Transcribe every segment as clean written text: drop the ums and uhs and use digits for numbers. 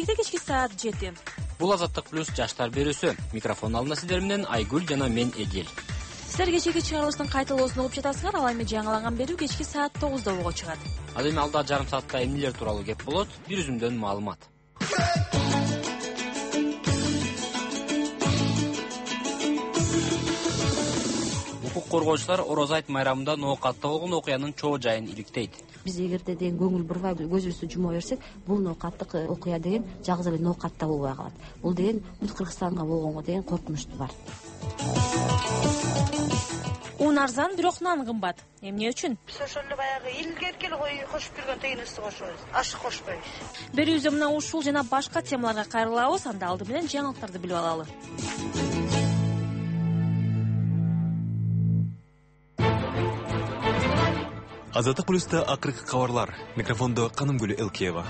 Келешекте кечки саат 7. Бул Азаттык плюс жаштар берүүсү. Микрофон алдында сиздер менен Айгүл жана мен Эдил. Сиздер кечеги чыгарылыштын кайталоосун угуп жатасыңар. Ал эми жаңыланган берүү кечки саат 9да угуп чыгат. Ал эми алда жарым саатта эмнелер тууралуу кеп болот? Бир үзүмдөн маалымат. Укук коргоочулар Ороз айт майрамында ноокатта болгон окуянын чоо жайын иликтейт. Биз эгерде деген көңүл бурбай көзүбүздү жума берсек, бул ноокаттык окуя деген жалгыз эле ноокатта болбой калат. Бул деген бүт Кыргызстанга болгонго деген коркунуч бар. Un арзан, бирок нан кымбат. Эмне үчүн? Биз ошол эле баягы илгерки эле кошуп жүргөн тегинибизди кошобуз. Ашык кошпойбуз. Берүүбүздө мына ушул жана башка темаларга кайрылабыз. Анда алды менен жаңылыктарды билип алалы. Азаттык плюста акыркы кабарлар. Микрофондо Канымгүл Элкеева.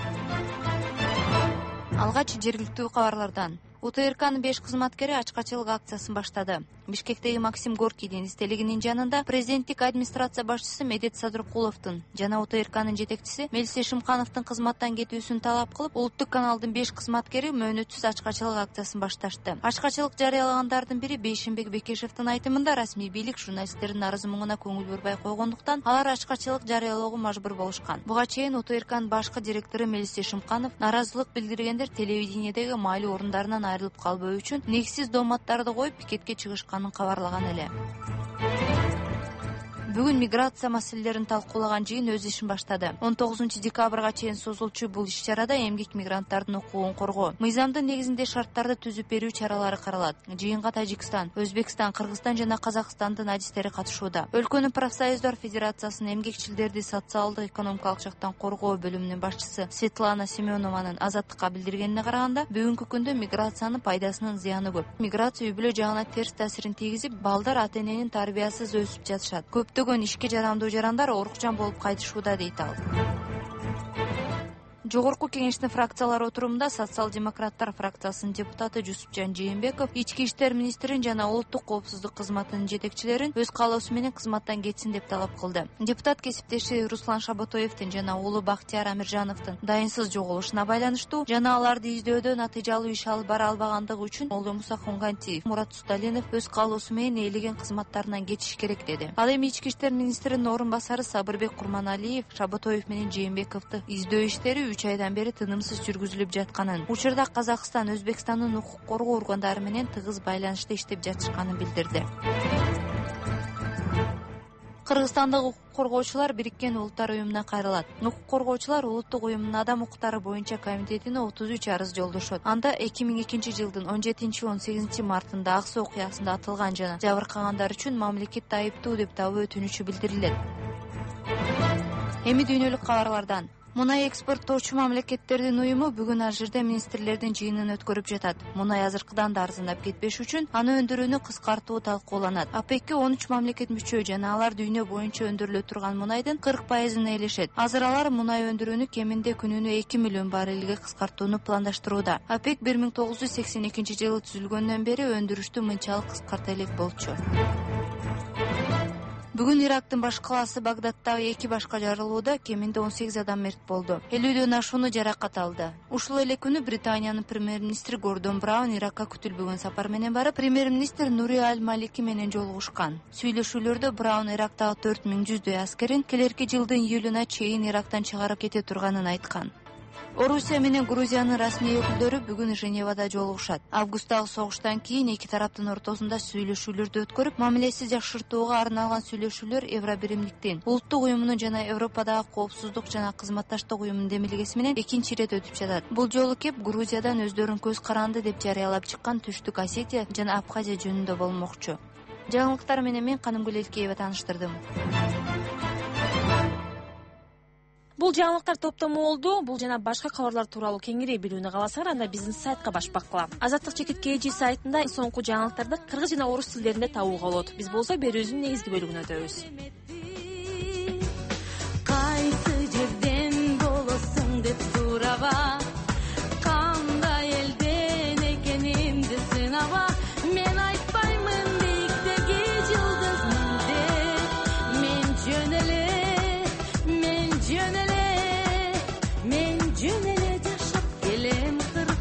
Алгач жергиликтүү кабарлардан. УТРКнын 5 кызматкери ачкачылык акциясын баштады. Бишкектеги Максим Горкийдин эстелигинин жанында президенттик администрация башчысы Медет Садыркуловдун жана УТРКнын жетекчиси Мелисе Шымкановдун кызматтан кетүүсүн талап кылып, улуттук каналдын 5 кызматкери мөөнөтсүз ачкачылык акциясын башташты. Ачкачылык жарыялагандардын бири Бейшенбек Бекешевдин айтымында расмий бийлик журналисттердин арызы муңуна көңүл бурбай койгондуктан алар ачкачылык жарыялоого мажбур болушкан. Буга чейин УТРКнын башкы директору Мелисе Шымканов наразылык билдиргендер телевидениедеги маалуу орундарынан айрылып калбоо үчүн негизсиз дооматтарды коюп пикетке чыгышканын кабарлаган эле. Бүгүн миграция маселелерин талкуулаган жыйын өз ишин баштады. 19 декабрга чейин созулчу бул иш-чарада эмгек мигранттардын укугун коргоо, мыйзамдын негизинде шарттарды түзүп берүү чаралары каралат. Жыйынга Тажикстан, Өзбекстан, Кыргызстан жана Казакстандын адистери катышууда. Өлкөнүн профсоюздар федерациясынын эмгекчилерди социалдык экономикалык жактан коргоо бөлүмүнүн башчысы Светлана Семенованын Азаттыкка билдиргенине караганда, бүгүнкү күндө миграциянын пайдасынын зыяны көп. Миграция үй бүлө жагына терс таасирин тийгизип, балдар ата-эненин тарбиясыз өсүп жатышат. Ишке жарамдуу жарандар орукчан болуп кайтышууда, дейт ал. Жогорку кеңештин фракциялар отурумунда социал-демократтар фракциясынын депутаты Жусупжан Жээнбеков ички иштер министрин жана улуттук коопсуздук кызматынын жетекчилерин өз каалоосу менен кызматтан кетсин деп талап кылды. Депутат кесиптеши Руслан Шабатоевдин жана уулу Бактияр Амиржановдун дайынсыз жоголушуна байланыштуу жана аларды издөөдө натыйжалуу иш алып бара албагандыгы үчүн уулу Муса Хунгантиев, Мурат Сталинов өз каалоосу менен ээлеген кызматтарынан кетиш керек деди. Ал эми ички иштер министринин орун басары Сабырбек Курманалиев Шабатоев менен Жээнбековду издөө иштери 3 айдан бери тынымсыз жүргүзүлүп жатканын, учурда Казакстан, Өзбекстандын укук коргоо органдары менен тыгыз байланышта иштеп жатышканын билдирди. Кыргызстандык укук коргоочулар Бириккен Улуттар уюмуна кайрылат. Укук коргоочулар улуттук уюмунун адам укуктары боюнча комитетине 33 арыз жолдошот. Анда 2002 жылдын 17-18 мартында Аксы окуясында атылган жана жабыркагандар үчүн мамлекетти айыптуу деп табуу өтүнүчү билдирилет. Эми дүйнөлүк кабарлардан. Мунай экспорттоочу мамлекеттердин уюму бүгүн Алжирде министрлердин жыйынын өткөрүп жатат. Мунай азыркыдан да арзандап кетпеш үчүн аны өндүрүүнү кыскартуу талкууланат. ОПЕКке 13 мамлекет мүчө жана алар дүйнө боюнча өндүрүлө турган мунайдын 40%-ын ээлешет. Азыр алар мунай өндүрүүнү кеминде күнүнө 2 миллион баррелге кыскартууну пландаштырууда. ОПЕК 1982 жылы түзүлгөндөн бери өндүрүштү мынчалык кыскарта элек болчу. Бүгүн Ирактын баш калаасы Багдаддагы 2 башка жарылууда кеминде 18 адам мерт болду. 50дөн ашууну жаракат алды. Ушул эле күнү Британиянын премьер-министри Гордон Браун Иракка күтүлбөгөн сапар менен барып, премьер-министр Нури Аль-Малики менен жолугушкан. Сүйлөшүүлөрдө Браун Ирактагы 4100 аскерин келерки жылдын июлуна чейин Ирактан чыгарып кете турганын айткан. Орусия менен Грузиянын расмий өкүлдөрү бүгүн Женевада жолугушат. Августтагы согуштан кийин эки тараптын ортосунда сүйлөшүүлөрдү өткөрүп, мамилеси жакшыртууга арналган сүйлөшүүлөр Евробиримдиктин, улуттук уюмунун жана Европадагы коопсуздук жана кызматташтык уюмунун демилгеси менен экинчи ирет өтүп жатат. Бул жолу кеп Грузиядан өздөрүн көз каранды деп жарыялап чыккан Түштүк Осетия жана Абхазия жөнүндө болмокчу. Жаңылыктар менен мен Канымгүл Элкеева тааныштырдым. Бул жаңылыктар топтому болду. Бул жана башка кабарлар тууралуу кеңири билүүнү кааласаңар, анда биздин сайтка башпаккыла. Азаттык-KG сайтында соңку жаңылыктарды кыргыз жана орус тилдеринде табууга болот. Биз болсо берүүбүздүн негизги бөлүгүнө өтөбүз. Кайсы жерден болосуң деп сураба, кандай элден экенимди сынаба, мен айтпаймын биктеги жылдыз менде, мен жөн эле жөн эле жашап келем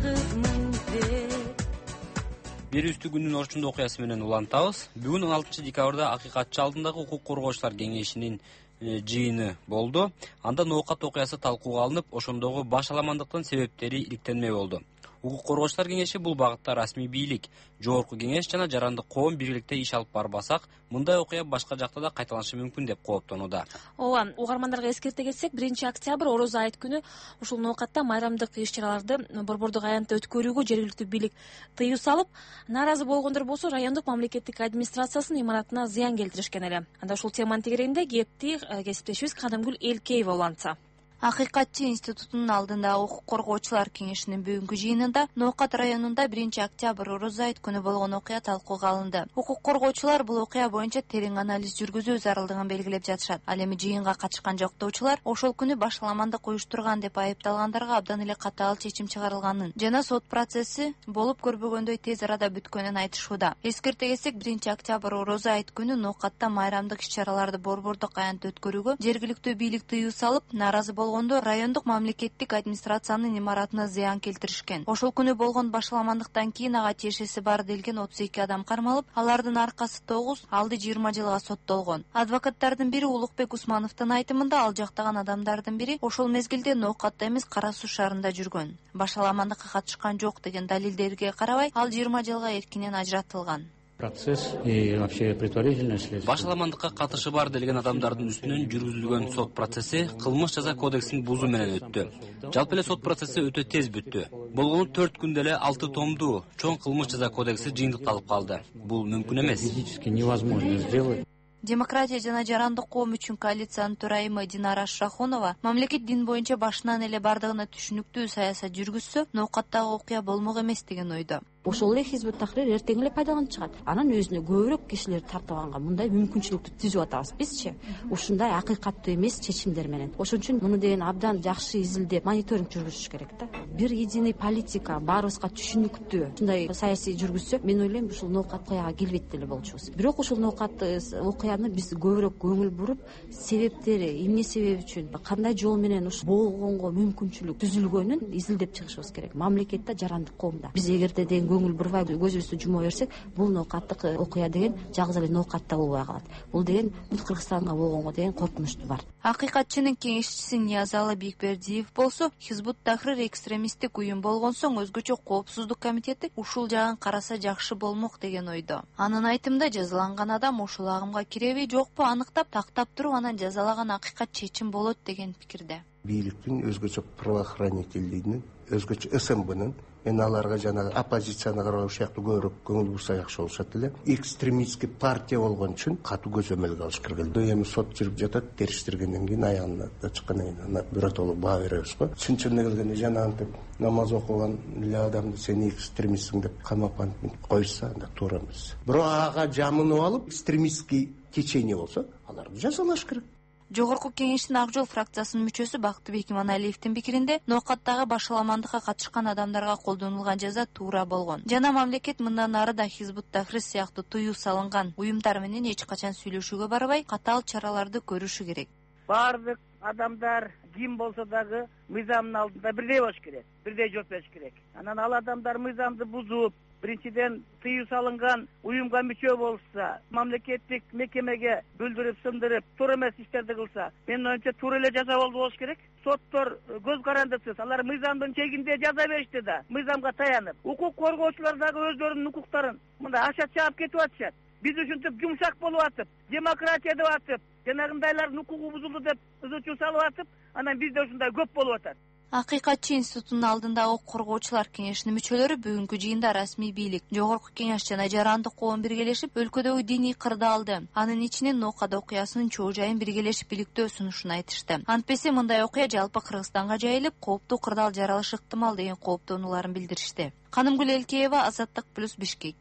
берүүбүздү күндүн орчундуу окуясы менен улантабыз. Бүгүн 16 декабрда акыйкатчы алдындагы укук коргоочулар кеңешинин жыйыны болду. Анда ноокат окуясы талкууга алынып, ошондогу баш аламандыктын себептери иликтенмек болду. Укук коргоочулар кеңеши бул багытта расмий бийлик, жогорку кеңеш жана жарандык коом биргеликте иш алып барбасак, мындай окуя башка жакта да кайталанышы мүмкүн деп кооптонууда. Ооба, угармандарга эскерте кетсек, 1-октябрь Орозо айт күнү ушул ноокатта майрамдык иш-чараларды борбордук аянтта өткөрүүгө жергиликтүү бийлик тыюу салып, нааразы болгондор болсо райондук мамлекеттик администрациясынын имаратына зыян келтиришкен эле. Анда ушул теманын тегерегинде кепти кесиптешибиз Канымгүл Элкеева улантса. Акыйкатчы институтунун алдындагы укук коргоочулар кеңешинин бүгүнкү жыйынында Ноокат районунда 1-октябрь Орозо айт күнү болгон окуя талкууга алынды. Укук коргоочулар бул окуя боюнча терең анализ жүргүзүү зарылдыгын белгилеп жатышат. Ал эми жыйынга катышкан жоктоочулар ошол күнү башаламандык уюштурган деп айыпталгандарга абдан эле катаал чечим чыгарылганын жана сот процесси болуп көрбөгөндөй тез арада бүткөнүн айтышууда. Эскерте кетсек, 1-октябрь Орозо айт күнү Ноокатта майрамдык иш-чараларды борбордук аянтта өткөрүүгө жергиликтүү бийлик тыюу салып, нааразы райондук мамлекеттик администрациянын имаратына зыян келтиришкен. Ошол күнү болгон башаламандыктан кийин ага тиешеси бар делген 32 адам кармалып, алардын аркасы 9, алды 20 жылга соттолгон. Адвокаттардын бири Улукбек Усмановдун айтымында ал жактаган адамдардын бири ошол мезгилде Ноокатта эмес Кара Суу шаарында жүргөн. Башаламандыкка катышкан жок деген далилдерге карабай, ал 20 жылга эркинен ажыратылган. Процесс и вообще предварительное следствие. Башаламандыкка катышы бар делген адамдардын үстүнөн жүргүзүлгөн сот процесси кылмыш жаза кодексин бузуу менен өттү. Жалпы эле сот процесси өтө тез бүттү. Болгону 4 күндө эле 6 томдуу чоң кылмыш жаза кодекси жыйынтыкталып калды. Бул мүмкүн эмес. Физически невозможно сделать. Демократия жана жарандык коом үчүн коалициянын төрайымы Динара Шахунова мамлекет дин боюнча башынан эле бардыгына түшүнүктүү саясат жүргүзсө, Ноокаттагы окуя болмок эмес деген ойдо. Ошол эле Хизбут Тахрир эртең эле пайдаланып чыгат. Анан өзүнө көбүрөөк кишилерди тартып алганга мындай мүмкүнчүлүктү түзүп атабыз бизчи. Ушундай акыйкаттуу эмес чечимдер менен. Ошон үчүн муну деген абдан жакшы изилдеп, мониторинг жүргүзүш керек да. Бир единый политика, баарыбызга түшүнүктүү ушундай саясий жүргүзсө, мен ойлойм ушул ноокат окуяга келбейт деле болчубуз. Бирок ушул ноокат окуяны биз көбүрөөк көңүл буруп, себептери, эмне себеби үчүн, кандай жол менен ушул болгонго мүмкүнчүлүк түзүлгөнүн изилдеп чыгышыбыз керек. Мамлекетте, жарандык коомдо. Биз эгерде деген көңүл бурбай көзүбүздү жума берсек, бул ноокаттык окуя деген жалгыз эле ноокатта болбой калат. Бул деген бүт Кыргызстанга болгонго деген коркунучту бар. Акыйкатчынын кеңешчиси Ниязалы Бийикбердиев болсо, Хизбут Тахрир экстремисттик уюм болгон соң өзгөчө коопсуздук комитети ушул жагын караса жакшы болмок деген ойдо. Анын айтымында жазаланган адам ошол агымга киреби, жокпу аныктап, тактап туруп анан жазалаган акыйкат чечим болот деген пикирде. Бийликтин өзгөчө правоохранительдигинин, өзгөчө СМБнын мен аларга жана оппозицияны карап ушактуу көбүрөөк көңүл бурса жакшы болушат эле. Экстремистский партия болгон үчүн катуу көзөмөлгө алыш керек. Эми сот жүрүп жатат, териштиргенден кийин аягына чыккандан кийин биротоло баа беребиз го. Чын-чынына келгенде жанагынтип намаз окуган эле адамды сен экстремистсиң деп камап койса, анда туура эмес. Бирок ага жамынып алып, экстремистский течение болсо, аларды жазалаш керек. Жогорку кеңештин Ак жол фракциясынын мүчөсү Бактыбек Иманалиевдин пикиринде, ноокаттагы башаламандыкка катышкан адамдарга колдонулган жаза туура болгон. Жана мамлекет мындан ары да Хизбут Тахрир сыяктуу тыюу салынган уюмдар менен эч качан сүйлөшүүгө барбай, катаал чараларды көрүшү керек. Бардык адамдар ким болсо дагы мыйзамдын алдында бирдей болуш керек, бирдей жооп бериш керек. Анан ал адамдар мыйзамды бузуп, биринчиден тыюу салынган уюмга мүчө болса, мамлекеттик мекемеге бүлдүрүп, сындырып, туура эмес иштерди кылса, менин оюмча туура эле жаза болуш керек. Соттор көз карандысыз, алар мыйзамдын чегинде жаза беришти да, мыйзамга таянып. Укук коргоочулар дагы өздөрүнүн укуктарын мындай ашат чаап кетип атышат. Биз ушинтип жумшак болуп атып, демократия деп атып, жанагындайлардын укугу бузулду деп ызычуу салып атып, анан бизде ушундай көп болуп атат. Акыйкатчы институтунун алдындагы коргоочулар кеңешинин мүчөлөрү бүгүнкү жыйында расмий бийлик, жогорку кеңеш жана жарандык коом биргелешип өлкөдөгү диний кырды алды. Анын ичинен Ноокат окуясынын чоо жайын биргелешип иликтөө сунушун айтышты. Антпесе мындай окуя жалпы Кыргызстанга жайылып, кооптуу кырдаал жаралышы ыктымал деген кооптонууларын билдиришти. Канымгүл Элкеева, Азаттык плюс, Бишкек.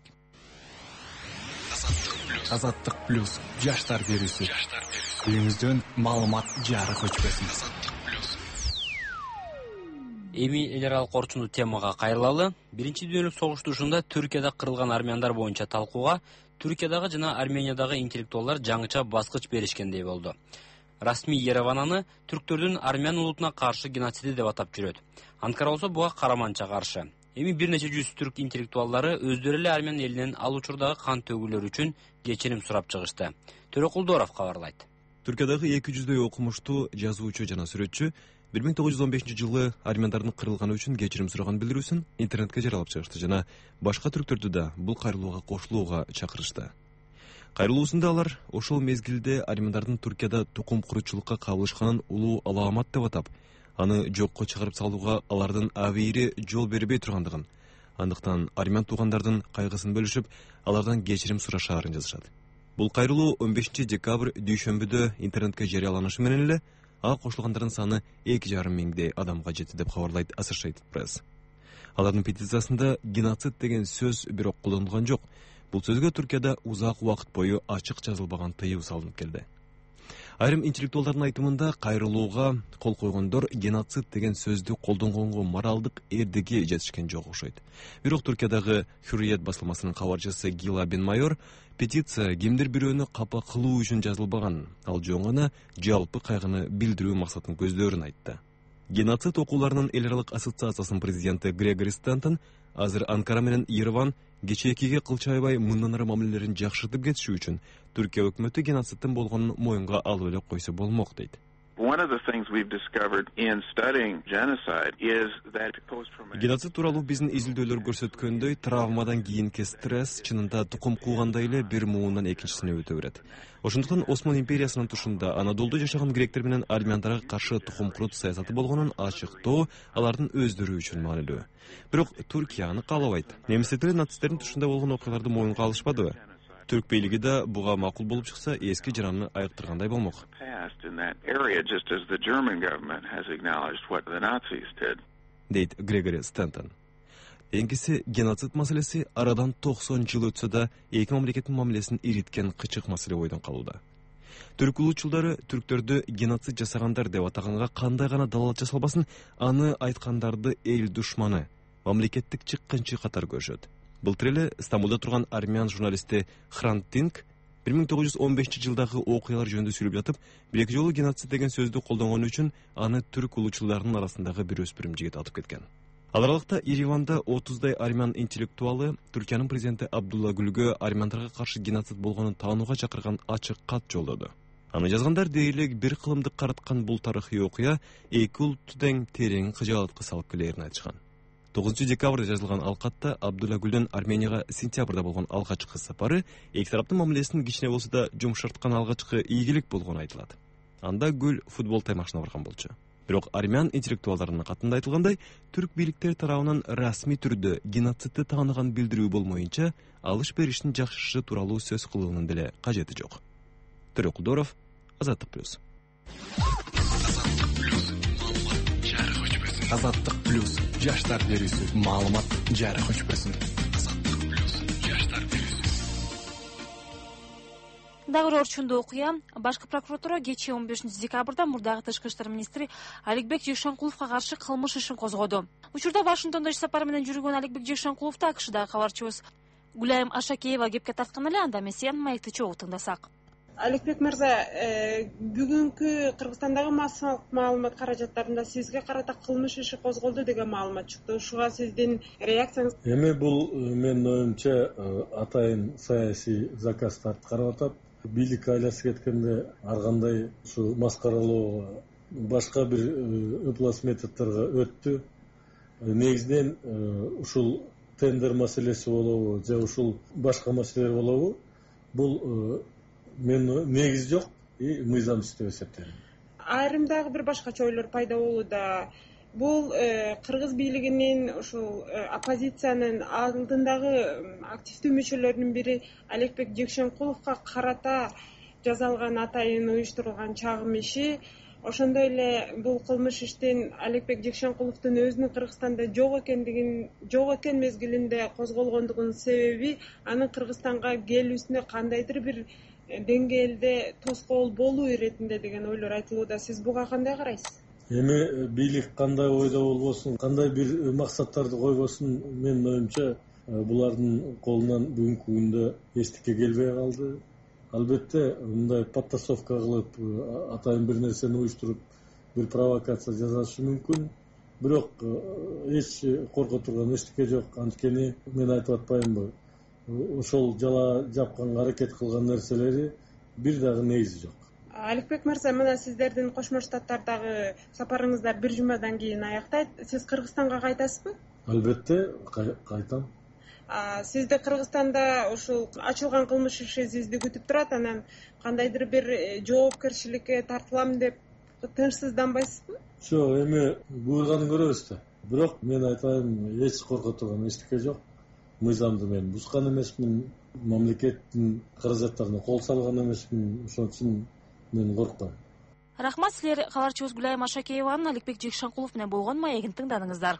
Азаттык плюс жаштар берүүсү. Үйүңүздөн маалымат жарык өчпөсүн. Эми эл аралык орчундуу темага кайрылалы. Биринчи дүйнөлүк согуш тушунда Түркияда кырылган армяндар боюнча талкууга Түркиядагы жана Армениядагы интеллектуалдар жаңыча баскыч беришкендей болду. Расмий Ереван аны түрктөрдүн армян улутуна каршы геноциди деп атап жүрөт. Анкара болсо буга караманча каршы. Эми бир нече жүз түрк интеллектуалдары өздөрү эле Армян элинен ал учурдагы кан төгүүлөр үчүн кечирим сурап чыгышты. Төрөкулдоров кабарлайт. Түркиядагы 200дөй окумуштуу, жазуучу жана сүрөтчү 1915-жылы армяндардын кырылганы үчүн кечирим сураган билдирүүсүн интернетке жарыялап чыгышты жана башка түрктөрдү да бул кайрылууга кошулууга чакырышты. Кайрылуусунда алар ошол мезгилде армяндардын Түркияда тукум куручулукка кабылышканын улуу алаамат деп атап, аны жокко чыгарып салууга алардын абийири жол бербей тургандыгын, андыктан армян туугандардын кайгысын бөлүшүп, алардан кечирим сурашаарын жазышат. Бул кайрылуу 15 декабрь дүйшөмбүдө интернетке жарыяланышы менен эле ага кошулгандардын саны 2,5 миңдей адамга жетти деп кабарлайт Associated Press. Алардын петициясында геноцид деген сөз бирок колдонулган жок. Бул сөзгө Түркияда узак убакыт бою ачык жазылбаган тыюу салынып келди. Айрым интеллектуалдардын айтымында кайрылууга кол койгондор геноцид деген сөздү колдонгонго моралдык эрдиги жетишкен жок окшойт. Бирок Түркиядагы Hürriyet басылмасынын кабарчысы Гила Бен Майор петиция кимдир бирөөнү капа кылуу үчүн жазылбаган, ал жөн гана жалпы кайгыны билдирүү максатын көздөрүн айтты. Геноцид окууларынын эл аралык ассоциациясынын президенти Грегори Стентон азыр Анкара менен Ереван кечээкиге кылчайбай мындан ары мамилелерин жакшыртып кетиши үчүн Түркия өкмөтү геноциддин болгонун моюнга алып эле койсо болмок дейт. Геноцид тууралуу биздин изилдөөлөр көрсөткөндөй, травмадан кийинки стресс чынында тукум куугандай эле бир муундан экинчисине өтө берет. Ошондуктан Осман империясынын тушунда Анадолдо жашаган гректер менен армяндарга каршы тукум курут саясаты болгонун ачыктоо алардын өздөрү үчүн маанилүү. Бирок Түркия аны каалабайт. Немистердин нацисттердин тушунда болгон окуяларды моюнга алышпадыбы? Түрк бийлиги да буга макул болуп чыкса, эски жараны айыктыргандай болмок. Дейт Грегори Стентон. Эңгиси геноцид маселеси арадан 90 жыл өтсө да эки мамлекеттин мамилесин ириткен кычык маселе бойдон калууда. Түрк улуучулдары түрктөрдү геноцид жасагандар деп атаганга кандай гана далалат жасалбасын, аны айткандарды эл душманы, мамлекеттик чыккынчы катары көрүшөт. Былтыр эле Стамбулда турган армян журналисти Хрант Динк 1915-жылдагы окуялар жөнүндө сүйлөп жатып, бир-эки жолу геноцид деген сөздү колдонгон үчүн аны түрк улуучуларынын арасындагы бир өспүрүм жигит атып кеткен. Ал аралыкта Ереванда 30дай армян интеллектуалы Түркиянын президенти Абдулла Гүлгө армяндарга каршы геноцид болгонун таанууга чакырган ачык кат жолдоду. Аны жазгандар дээрлик бир кылымдык караткан бул тарыхый окуя эки улутту тең терең кыжаалатка салып келерин айтышкан. 9 декабрда жазылган ал катта Абдулла Гүлдүн Арменияга сентябрда болгон алгачкы сапары эки тараптын мамилесин кичине болсо да жумшарткан алгачкы ийгилик болгону айтылат. Анда Гүл футбол таймашына барган болчу. Бирок армян интеллектуалдарынын катында айтылгандай, түрк бийликтери тарабынан расмий түрдө геноцидди тааныган билдирүү болмоюнча, алыш-бериштин жакшышы тууралуу сөз кылуунун деле кажети жок. Төрөкулдоров, Азаттык плюс. Азаттык плюс. Жаштар берүүсү. Маалымат жарык өчпөсүн. Азаттык плюс. Жаштар берүүсү. Дагы бир орчундуу окуя. Башкы прокуратура кечээ 15 декабрда мурдагы тышкы иштер министри Аликбек Жекшенкуловго каршы кылмыш ишин козгоду. Учурда Вашингтондо иш сапары менен жүргөн Аликбек Жекшенкуловду АКШдагы кабарчыбыз Гуляем Ашакеева кепке тарткан эле, анда эмесе маекти чогуу тыңдасак. Аликбек мырза, бүгүнкү Кыргызстандагы массалык маалымат каражаттарында сизге карата кылмыш иши козголду деген маалымат чыкты. Ушуга сиздин реакцияңыз? Эми бул менин оюмча атайын саясий заказдарды карап атат. Бийлик айласы кеткенде ар кандай ушу маскаралоого башка бир ыплас методдорго өттү. Негизинен ушул тендер маселеси болобу же ушул башка маселелер болобу, бул мен негиз жок и мыйзамсыз деп эсептейм. Айрым дагы бир башкача ойлор пайда болууда. Бул кыргыз бийлигинин ушул оппозициянын алдындагы активдүү мүчөлөрүнүн бири Аликбек Жекшенкуловго карата жасалган атайын уюштурулган чагым иши. Ошондой эле бул кылмыш иштин Аликбек Жекшенкуловдун өзүнүн Кыргызстанда жок экен мезгилинде козголгондугунун себеби анын Кыргызстанга келүүсүнө кандайдыр бир деңгээлде тоскоол болуу иретинде деген ойлор айтылууда. Сиз буга кандай карайсыз? Эми бийлик кандай ойдо болбосун, кандай бир максаттарды койбосун, менин оюмча булардын колунан бүгүнкү күндө эстикке келбей калды. Албетте мындай подтасовка кылып, атайын бир нерсени уюштуруп, бир провокация жасашы мүмкүн. бирок эч корко турган эчтеке жок. Анткени мен айтып атпаймынбы, ошол жала жапканга аракет кылган нерселери бир дагы негизи жок. Аликбек мырза, мына сиздердин Кошмо Штаттардагы сапарыңыздар бир жумадан кийин аяктайт. Сиз Кыргызстанга кайтасызбы? Албетте кайтам. Сизде Кыргызстанда ушул ачылган кылмыш иши сизди күтүп турат, анан кандайдыр бир жоопкерчиликке тартылам деп тынчсызданбайсызбы? Жок, эми буйруганын көрөбүз да. Бирок мен айтайын, эч корко турган эчтеке жок. Мыйзамды мен бузган эмесмин, мамлекеттин каражаттарына кол салган эмесмин, ошон үчүн мен коркпойм. Рахмат, силер кабарчыбыз Гүлайым Ашакееванын Аликбек Жекшенкулов менен болгон маегин тыңдадыңыздар.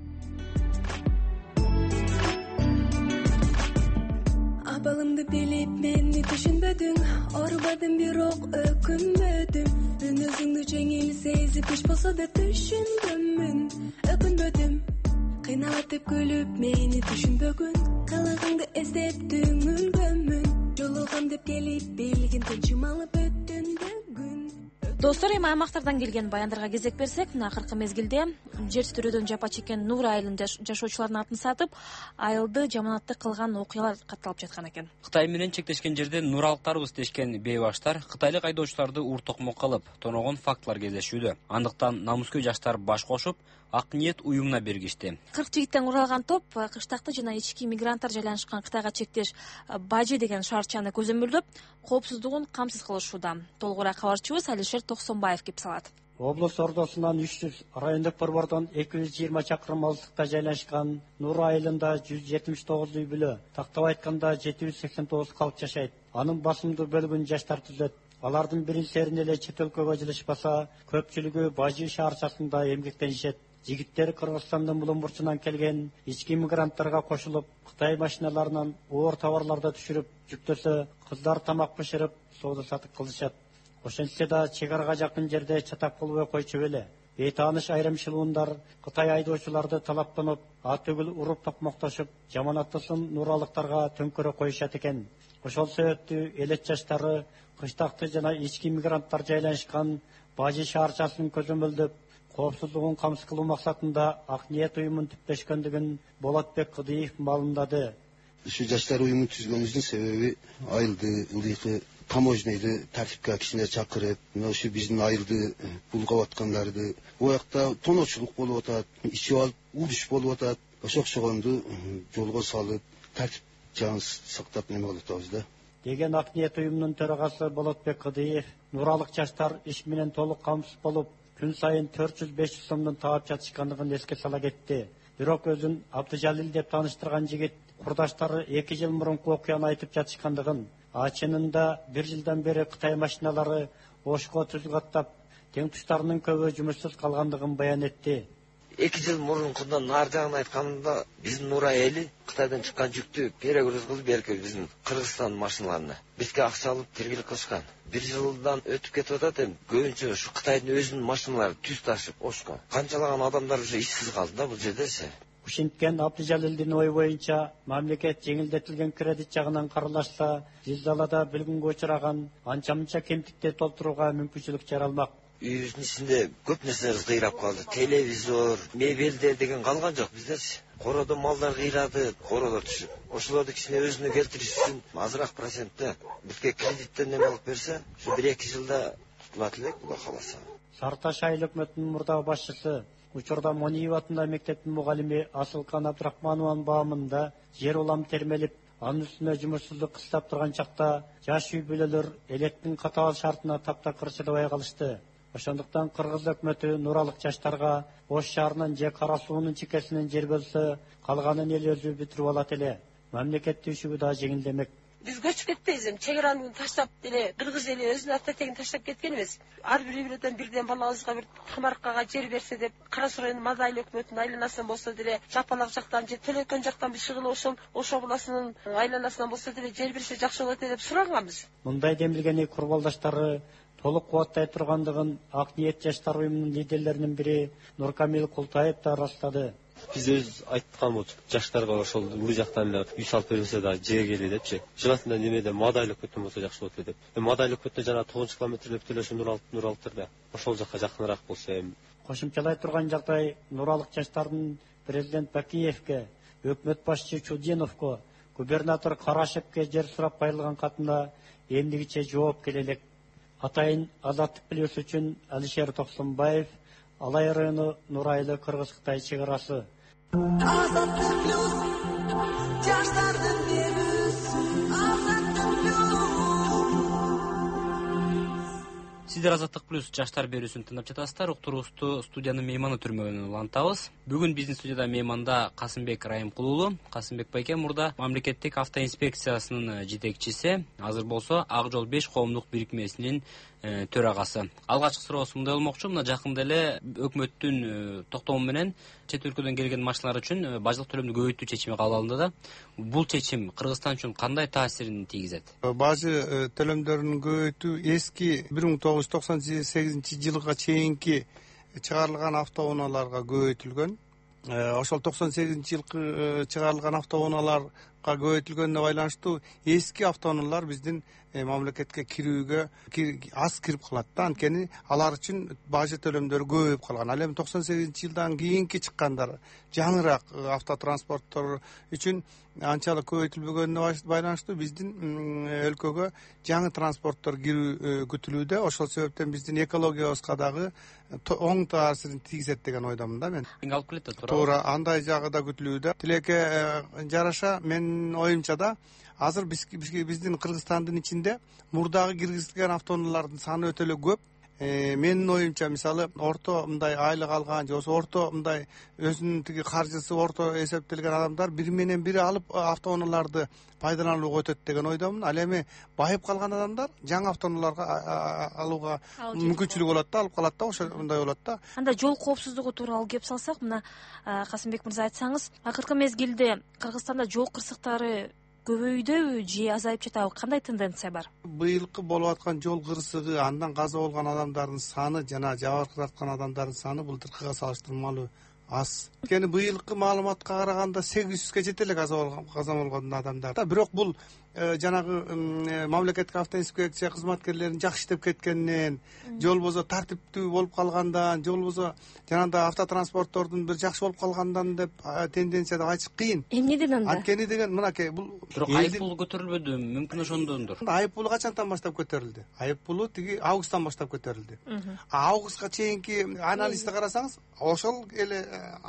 Абалымды билип мени түшүнбөдүң, орбадым бирок өкүнбөдүм. Мен өзүңдү жеңил сезип иш болсо да түшүнгөнмүн, өкүнбөдүм. Кыйналып күлүп мени түшүнбөгүн, калагыңды эстеп түңүлгөнмүн. Жолугам деп келип билгинден чымалып өттүн бүгүн. Достор, эми аймактардан келген баяндарга кезек берсек, мына акыркы мезгилде жер титирөөдөн жапа чеккен Нур айылын жашоочулардын атын сатып, айылды жаманатты кылган окуялар катталып жаткан экен. Кытай менен чектешкен жерде нуралыктарыбыз дешкен бейбаштар кытайлык айдоочуларды ур-токмок кылып, тоногон фактылар кездешүүдө. Андыктан намыскөй жаштар баш кошуп, ак ниет уюмуна бергишти. 40 жигиттен куралган топ кыштакты жана ички мигранттар жайланышкан Кытайга чектеш Бажи деген шаарчаны көзөмөлдөп, коопсуздугун камсыз кылышууда. Толугураак кабарчыбыз Алишер Токсонбаев кеп салат. Облус ордосунан 300, райондук борбордон 220 чакырым алыстыкта жайланышкан Нур айылында 179 үй бүлө, тактап айтканда 789 калк жашайт. Анын басымдуу бөлүгүн жаштар түзөт. Алардын биринчилерин эле чет өлкөгө жылышпаса, көпчүлүгү Бажи шаарчасында эмгектенишет. Жигиттер Кыргызстандын булуң бурчунан келген ички мигранттарга кошулуп, Кытай машиналарынан оор товарларды түшүрүп жүктөсө, кыздар тамак бышырып, соода сатык кылышат. Ошентсе да чек арага жакын жерде чатак болбой койчу беле. Бейтааныш айрымчылыгындар Кытай айдоочуларды талаптанып, атүгүл уруп токмоктошуп, жаманаттысын нуралыктарга төңкөрө коюшат экен. Ошол себептүү элет жаштары кыштакты жана ички мигранттар жайланышкан Бажи шаарчасын көзөмөлдөп, коопсуздугун камсыз кылуу максатында ак ниет уюмун түптөшкөндүгүн Болотбек Кыдыев маалымдады. Ушу жаштар уюмун түзгөнүбүздүн себеби айылды, ылдыйкы таможнойду тартипке кишилер чакырып, ушу биздин айылды булгап аткандарды, буякта тоноочулук болуп атат, ичип алып уруш болуп атат. Ошокшогонду жолго салып, тартип жагын сактап неме кылып атабыз да. Деген ак ниет уюмунун төрагасы Болотбек Кыдыев, нуралык жаштар иш менен толук камсыз болуп, күн сайын 400-500 сомдон таап жатышкандыгын эске сала кетти. Бирок өзүн Абдыжалил деп тааныштырган жигит курдаштары 2 жыл мурунку окуяны айтып жатышкандыгын, чынында 1 жылдан бери Кытай машиналары Ошко түз каттап, тең туштарынын көбү жумушсуз калгандыгын баян этти. 2 жыл мурункундан ар жагын айтканда, биздин Нура эли Кытайдан чыккан жүктү перегруз кылып берген биздин Кыргызстан машиналарына. Бизге акча алып тергелик кылышкан. 1 жылдан өтүп кетип атат эми. Көбүнчө ушу Кытайдын өзүнүн машиналары түз ташып Ошко. Канчалаган адамдар уже ишсиз калды да бул жердечи. Ушинткен Абдыжалилдин ою боюнча, мамлекет жеңилдетилген кредит жагынан каралашса, Зилзалада билгүнгө учураган анча-мынча кемтикти толтурууга мүмкүнчүлүк жаралмак. Үйүбүздүн ичинде көп нерселер кыйрап калды. Телевизор, мебелдер деген калган жок биздечи. Коrodо малдар кыйрады, коrodо түшүп. Ошолорду кичине өзүнө келтириш үчүн азыраак процентте бизге кредиттен неме алып берсе, ушу 1-2 жылда тутулат элек, Кудай кааласа. Сарташ айыл өкмөтүнүн мурдагы башчысы, учурда Мониев атындагы мектептин мугалими Асылкан Абдрахманованын баамында жер улам термелип, анын үстүнө жумушсуздук кыстап турган чакта жаш үй бүлөлөр электин катаал шартына таптакыр чыдабай калышты. Ошондуктан Кыргыз өкмөтү нуралык жаштарга Ош шаарынын же Кара суунун чекесинен жер бөлсө, калганын эл өзү бүтүрүп алат эле. Мамлекет түйшүгү да жеңилдемек. Биз көчүп кетпейбиз, чек араны таштап деле Кыргыз эли өзүнүн ата тегин таштап кеткен эмес. Ар бирибирден бирден балабызга бир кымаркага жер берсе деп, Кара Суу районунун Мазайыл өкмөтүнүн айланасынан болсо деле, Жапалак жактан же Төлөкөн жактан бир шыгыл ошол Ош областынын айланасынан болсо деле жер берсе жакшы болот деп сураганбыз. Мындай демилгени курбалдаштары толук кубаттай тургандыгын ак ниет жаштар уюмунун лидерлеринин бири Нуркамил Култаев да ырастады. Биз өз айткан болчу жаштарга ошол бул жактан эле үй салып берсе да жегели депчи. Желательно немеде модайлык өтөн болсо жакшы болот деп. Модайлык өтө жана 9 километр деп төлөшү Нуралыктарда. Ошол жакка жакыныраак болсо эми. Кошумчалай турган жагдай Нуралык жаштардын президент Бакиевке, өкмөт башчы Чудиновго, губернатор Карашевке жер сурап кайрылган катында эмдигиче жооп келе элек. Атайын Азаттык плюс үчүн Алишер Токсонбаев, Алай району Нурайлы Кыргыз-Кытай чыгарасы. Азаттык плюс жаштардын берүүсү. Азаттык плюс. Сиздер Азаттык плюс жаштар берүүсүн тыңдап жатасыздар. Уктуруубузду студиянын мейманы түрмөгүнөн улантабыз. Бүгүн биздин студияда мейманда Касымбек Райымкул уулу. Касымбек байке мурда мамлекеттик автоинспекциясынын жетекчиси, азыр болсо Ак жол 5 коомдук бирикмесинин төрагасы. Алгачкы суроосу мындай болмокчу: мына жакында эле өкмөттүн токтому менен чет өлкөдөн келген машиналар үчүн баждык төлөмдү көбөйтүү чечими кабыл алынды да. Бул чечим Кыргызстан үчүн кандай таасирин тийгизет? Бажы төлөмдөрүн көбөйтүү эски 1998 жылга чейинки чыгарылган автоунааларга көбөйтүлгөн. Ошол 98 жылкы чыгарылган автоунааларга көбөйтүлгөнүнө байланыштуу эски автоунаалар биздин мамлекетке кирүүгө аз кирип калат да. Анткени алар үчүн бажы төлөмдөрү көбөйүп калган. Ал эми 98 жылдан кийинки чыккандар жаңыраак автотранспорттор үчүн анчалык көбөйтүлбөгөнүнө байланыштуу биздин өлкөгө жаңы транспорттор кирүү күтүлүүдө. Ошол себептен биздин экологиябызга дагы оң таасирин тийгизет деген ойдомун да мен. Алып келет да туура андай жагы да күтүлүүдө. Тилекке жараша менин оюмча да азыр биздин Кыргызстандын ичинде мурдагы киргизилген автоунаалардын саны өтө эле көп. Менин оюмча мисалы орто мындай айлык алган же болбосо орто мындай өзүнүн тиги каржысы орто эсептелген адамдар бири менен бири алып автоунааларды пайдаланууга өтөт деген ойдомун. Ал эми байып калган адамдар жаңы автоунааларга алууга мүмкүнчүлүк болот да, алып калат да, ошондой болот да. Анда жол коопсуздугу тууралуу кеп салсак, мына Касымбек мырза айтсаңыз, акыркы мезгилде Кыргызстанда жол кырсыктары көбөйдүбү же азайып жатабы? Кандай тенденция бар? Быйылкы болуп аткан жол кырсыгы, андан каза болгон адамдардын саны жана жабыркаткан адамдардын саны былтыркыга салыштырмалуу аз. Анткени быйылкы маалыматка караганда 800ге жете элек каза болгон адамдар. Бирок бул жанагы мамлекеттик автоинспекция кызматкерлеринин жакшы иштеп кеткенинен, же болбосо тартиптүү болуп калгандан, же болбосо жанагы автотранспорттордун бир жакшы болуп калгандан деп тенденция деп айтыш кыйын. Эмнеден анда? Анткени деген мынакей бул бирок айып пул көтөрүлбөдү, мүмкүн ошондондур. Айып пулу качантан баштап көтөрүлдү? Айып пулу тиги августтан баштап көтөрүлдү. Августка чейинки анализди карасаңыз, ошол эле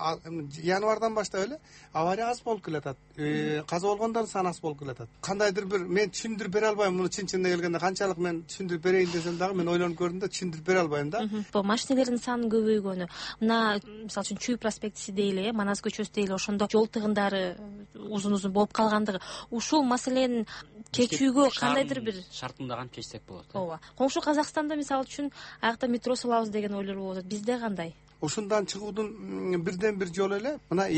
январдан баштап эле авария аз болуп келатат. Каза болгондордун саны аз болуп келатат. Кандайдыр бир мен түшүндүрүп бере албайм муну чын-чынына келгенде, канчалык мен түшүндүрүп берейин десем дагы мен ойлонуп көрдүм да түшүндүрүп бере албайм да. Машиналердин саны көбөйгөнү, мына мисалы үчүн Чүй проспектиси дейли, Манас көчөсү дейли, ошондо жол тыгындары узун болуп калгандыгы, ушул маселени чечүүгө кандайдыр бир шартында кантип чечсек болот? Ооба. Коңшу Казакстанда мисалы үчүн аякта метро салабыз деген ойлор болуп атат. Бизде кандай? Ушундан чыгуудун бирден бир жолу эле мына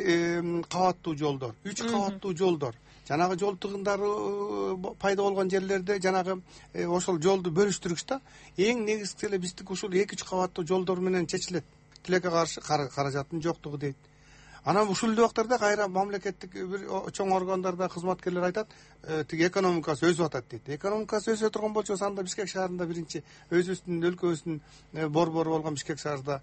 2 кабаттуу жолдор, 3 кабаттуу жолдор. Жанагы жол тыгындары пайда болгон жерлерде жанагы ошол жолду бөлүштүрүш да. Эң негизгisi эле биздики ушул 2-3 кабаттуу жолдор менен чечилет. Тилекке каршы каражаттын жоктугу дейт. Анан ушул убактарда кайра мамлекеттик бир чоң органдарда кызматкерлер айтат, тиги экономикасы өсүп атат дейт. Экономикасы өсө турган болчу анда Бишкек шаарында биринчи өзүбүздүн өлкөбүздүн борбору болгон Бишкек шаарында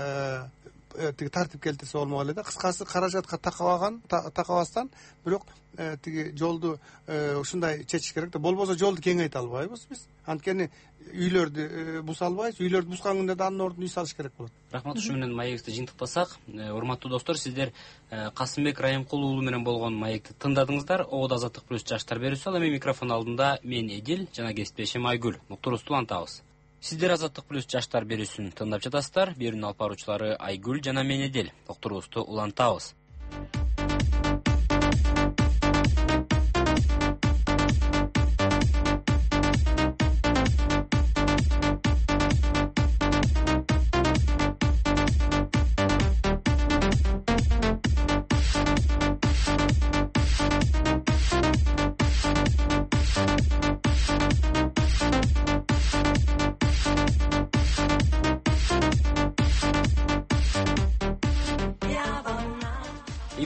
тиги тартип келтирсе болмок эле да. Кыскасы каражатка такабастан, бирок тиги жолду ушундай чечиш керек да. Болбосо жолду кеңейте албайбыз биз. Анткени үйлөрдү буса албайбыз. Үйлөрдү бускан күндө да анын ордуна үй салыш керек болот. Рахмат, ушу менен маекти жыйынтыктасак, урматтуу достор, сиздер Касымбек Райымкул уулу менен болгон маекти тыңдадыңыздар. Оодо Азаттык плюс жаштар берүүсү. Ал эми микрофон алдында мен Эдил жана кесиптешим Айгүл. Уктуруубузду улантабыз. Сиздер Азаттык плюс жаштар берүүсүн тыңдап жатасыздар. Берүүнүн алып баруучулары Айгүл жана мен Эдил. Уктуруубузду улантабыз.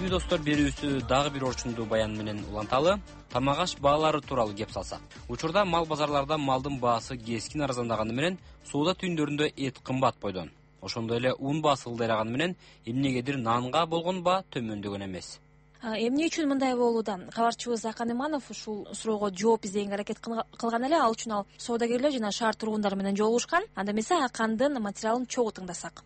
Адисиби достор, берүүбүздү дагы бир орчундуу баян менен уланталы. Тамак аш баалары тууралуу кеп салсак. Учурда мал базарларда малдын баасы кескин арзандаганы менен соода түйүндөрүндө эт кымбат бойдон. Ошондой эле ун баасы ылдайраганы менен эмнегедир нанга болгон баа төмөндөгөн эмес. Эмне үчүн мындай болууда? Кабарчыбыз Акан Иманов ушул суроого жооп издегенге аракет кылган эле. Ал үчүн ал соодагерлер жана шаар тургундары менен жолугушкан. Анда эмесе Акандын материалын чогуу тыңдасак.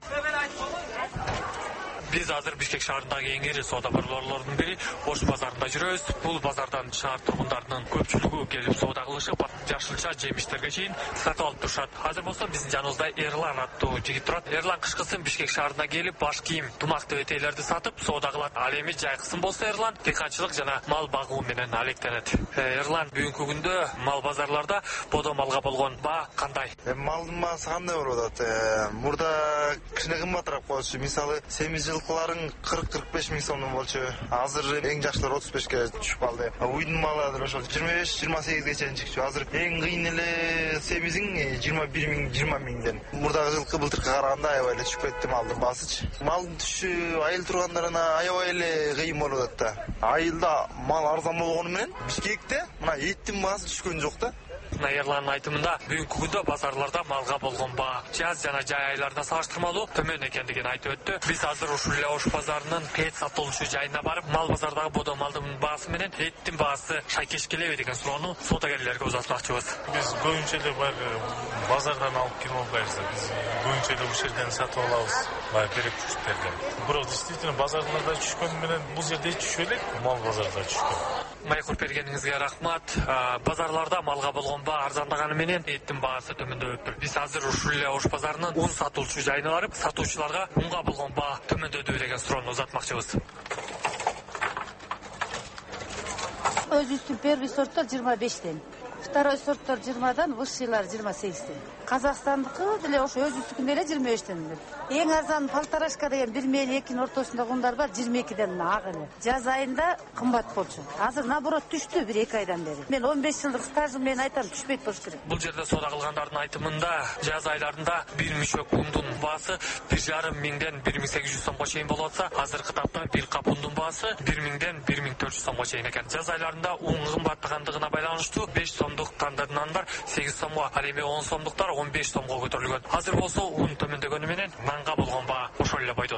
Биз азыр Бишкек шаарындагы эң ири соода борборлорунун бири Ош базарында жүрөбүз. Бул базардан шаар тургундарынын көпчүлүгү келип соода кылышып, жашылча жемиштерге чейин сатып алып турушат. Азыр болсо биздин жаныбызда Эрлан аттуу жигит турат. Эрлан кышкысын Бишкек шаарына келип, баш кийим, тумак этейлерди сатып соода кылат. Ал эми жайкысын болсо Эрлан дыйканчылык жана мал багуу менен алектенет. Эрлан, бүгүнкү күндө мал базарларда бодо малга болгон баа кандай? Малдын баасы кандай болуп атат? Мурда кичине кымбатыраак болчу. Мисалы, семиз жылкыларың 40-45 миң сомдон болчу. Азыр эң жакшылары 35ке түшүп калды. Уйдун малы ошол 25-28ге чейин чыкчу. Азыр эң кыйын эле семизиң 21 миң, 20 миңден. Мурдагы жылкы былтыркыга караганда аябай эле түшүп кетти малдын баасычы. Малдын түшү айыл тургандарына аябай эле кыйын болуп атат да. Айылда мал арзан болгону менен Бишкекте мына эттин баасы түшкөн жок да. Эрландын айтымында бүгүнкү күндө базарларда малга болгон баа жаз жана жай айларына салыштырмалуу төмөн экендигин айтып өттү. Биз азыр ушул эле Ош базарынын эт сатылуучу жайына барып, мал базардагы бодо малдын баасы менен эттин баасы шайкеш келеби деген суроону соодагерлерге узатмакчыбыз. Биз көбүнчө эле баягы базардан алып келип албайбыз. Биз көбүнчө эле ушул жерден сатып алабыз. Баягы керек түштөрдөн. Бирок действительно базарларда түшкөн менен бул жерде түшпөй элек, мал базарда түшкөн. Майкур бергениңизге рахмат. Базарларда малга болгон баа арзандаганы менен эттин баасы төмөндөп. Биз азыр ушул эле Ош базарынын ун сатуучу жайына барып, сатуучуларга унга болгон баа төмөндөдү деген суроону узатмакчыбыз. Өзүбүздүн первый сорттор 25тен. Второй сорттор 20дан, высшийлар 28тен. Казакстандыкы деле ошо өзүбүздүкүн эле 25тен. Эң арзан полторашка деген 1 менен 2нин ортосунда ундар бар 22ден ак эле. Жаз айында кымбат болчу. Азыр наоборот түштү 1-2 айдан бери. Мен 15 жылдык стажым менен айтам, түшпөйт болуш керек. Бул жерде соода кылгандардын айтымында жаз айларында бир мишок ундун баасы 1,5 миңден 1800 сомго чейин болуп атса, азыркы тапта бир кап ундун баасы 1 миңден 1400 сомго чейин экен. Жаз айларында ун кымбаттагандыгына байланыштуу 5 сомдук тандыр нандар 8 сомго, ал эми 10 сомдуктар 15 сомго көтөрүлгөн. Азыр болсо ун төмөндөгөнү менен нанга болгон баа ошол эле бойдон.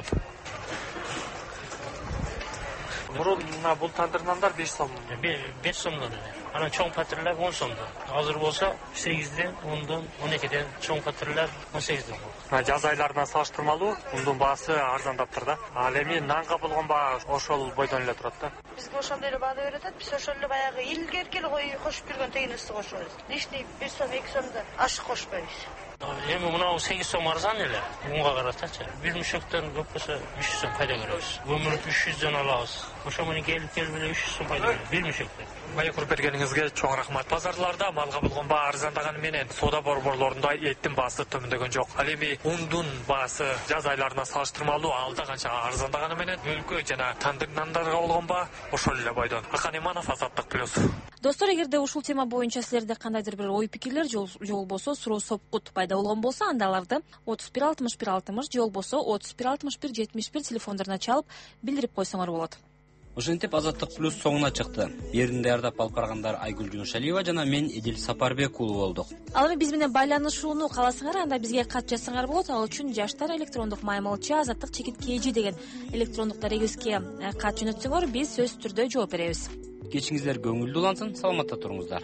Мурун бул тандыр нандар 5 сом, 5 сомдон эле. Анан чоң патырлар 10 сомдон. Азыр болсо 8ден, 10дон, 12ден, чоң патырлар 18ден. Жаз айларына салыштырмалуу ундун баасы арзандаптыр да. Ал эми нанга болгон баа ошол бойдон эле турат да. Бизге ошондой эле баада берип атат. Биз ошол эле баягы илгерки эле кошуп жүргөн тегинисти кошобуз. Лишний 1 сом, 2 сомдо ашык кошпойбуз. Эми мынау 8 сом арзан эле, унга каратачы. Бир мишектен көп болсо 300 сом пайда көрөбүз. Өмүр 300дөн алабыз. Ошо менен келип эле 300 сом пайда көрөбүз. Бир мишектен. Майкур бергениңизге чоң рахмат. Базарларда малга болгон баа арзандаганы менен соода борборлорунда эттин баасы төмөндөгөн жок. Ал эми ундун баасы жаз айларына салыштырмалуу алда канча арзандаганы менен өлкө жана тандыр нандарга болгон баа ошол эле бойдон. Акан Иманов, Азаттык плюс. Достор, эгерде ушул тема боюнча силерде кандайдыр бир ой пикирлер же болбосо суроо сопкут пайда болгон болсо, анда аларды 31 61 60 же болбосо 31 61 71 телефондоруна чалып билдирип койсоңор болот. Ошентип Азаттык плюс соңуна чыкты. Эрин даярдап алып баргандар Айгүл Жуншалиева жана мен Эдил Сапарбек уулу болдук. Ал эми биз менен байланышууну кааласаңар, анда бизге кат жазсаңар болот. Ал үчүн жаштар электрондук маймылча azattik@kg деген электрондук дарегибизге кат жөнөтсөңөр, биз сөзсүз түрдө жооп беребиз. Кечиңиздер көңүлдүү улансын, саламатта туруңуздар.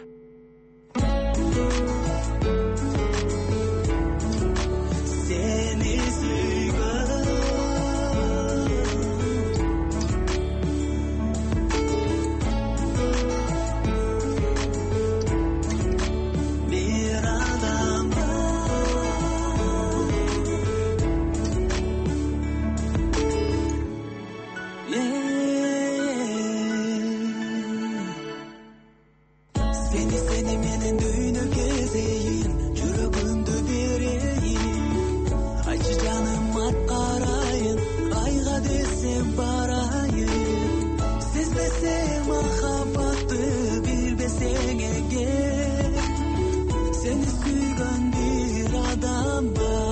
Seni menен дүйнө кезейин, жүрөгүмдү берейин. Айчы жаным ат карайын, айга десем барайын. Сезбесең махабатты, билбесең эгер, сени сүйгөн бир адам бар.